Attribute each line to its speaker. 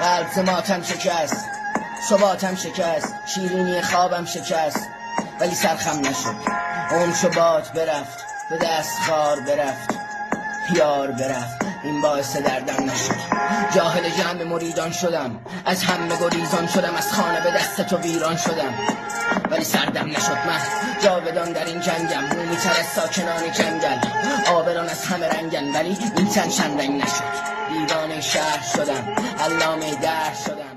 Speaker 1: قلب ز ماتم شکست، ثباتم شکست، شیرینی خوابم شکست، ولی سرخم نشد. عمر شو باد برفت، به دست خار برفت، یار برفت، این باعث دردم نشد. جاهل جمع مریدان شدم، از همه گریزان شدم، از خانه به دست تو ویران شدم، ولی سردم نشد. من جاودان در این جنگم، مومی‌تر از ساکنان جنگل، آبران از همه رنگن، ولی این تن چند رنگ نشد. دیوانه شهر شدم، علامه در شدم.